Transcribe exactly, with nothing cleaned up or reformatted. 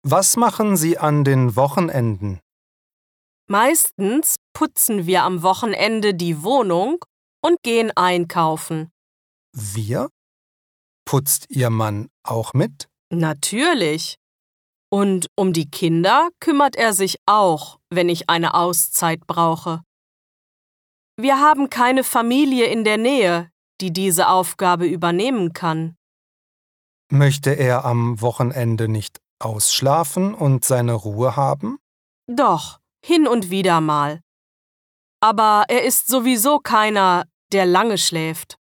Was machen Sie an den Wochenenden? Meistens putzen wir am Wochenende die Wohnung und gehen einkaufen. Wir? Putzt Ihr Mann auch mit? Natürlich. Und um die Kinder kümmert er sich auch, wenn ich eine Auszeit brauche. Wir haben keine Familie in der Nähe, die diese Aufgabe übernehmen kann. Möchte er am Wochenende nicht ausschlafen und seine Ruhe haben? Doch, hin und wieder mal. Aber er ist sowieso keiner, der lange schläft.